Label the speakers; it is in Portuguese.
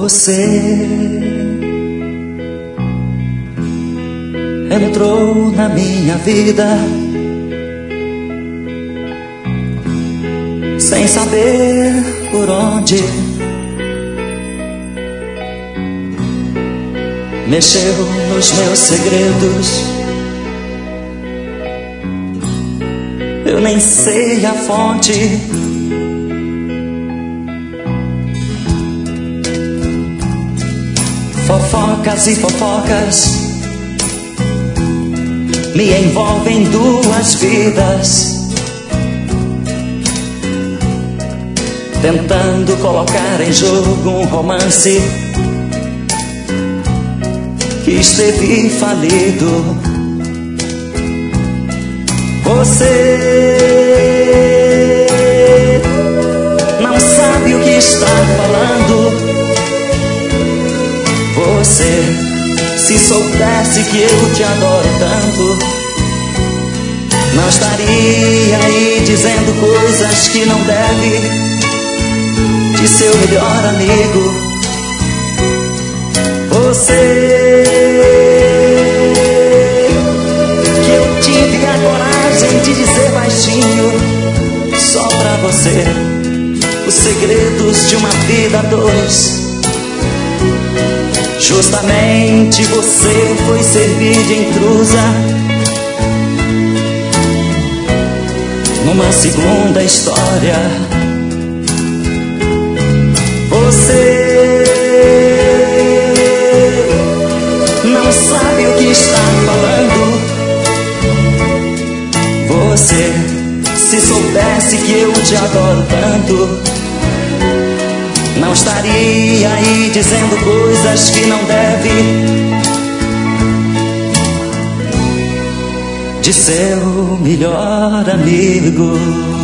Speaker 1: Você entrou na minha vida sem saber por onde. Mexeu nos meus segredos, eu nem sei a fonte. Fofocas e fofocas me envolvem duas vidas, tentando colocar em jogo um romance que esteve falido. Você não sabe o que está falando. Você, se soubesse que eu te adoro tanto, não estaria aí dizendo coisas que não deve de seu melhor amigo. Você, que eu tive a coragem de dizer baixinho, só pra você, os segredos de uma vida a dois. Justamente você foi servir de intrusa numa segunda história. Você não sabe o que está falando. Você, se soubesse que eu te adoro tanto, não estaria aí dizendo coisas que não deve de seu melhor amigo.